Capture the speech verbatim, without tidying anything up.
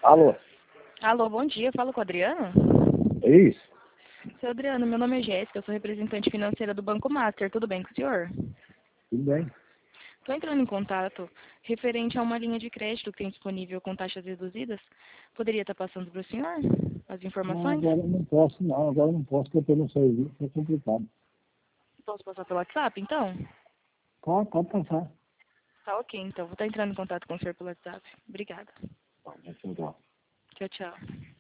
Alô? Alô, bom dia. Falo com o Adriano? É isso? Seu Adriano, meu nome é Jéssica, eu sou representante financeira do Banco Master. Tudo bem com o senhor? Tudo bem? Estou entrando em contato referente a uma linha de crédito que tem disponível com taxas reduzidas. Poderia estar passando para o senhor as Não, informações? agora eu não posso, não. Agora eu não posso, porque eu estou no serviço, é complicado. Posso passar pelo WhatsApp, então? Pode, pode passar. Tá ok, então. Vou estar entrando em contato com o senhor pelo WhatsApp. Obrigada. Tá, deixa eu dar. Tchau, tchau.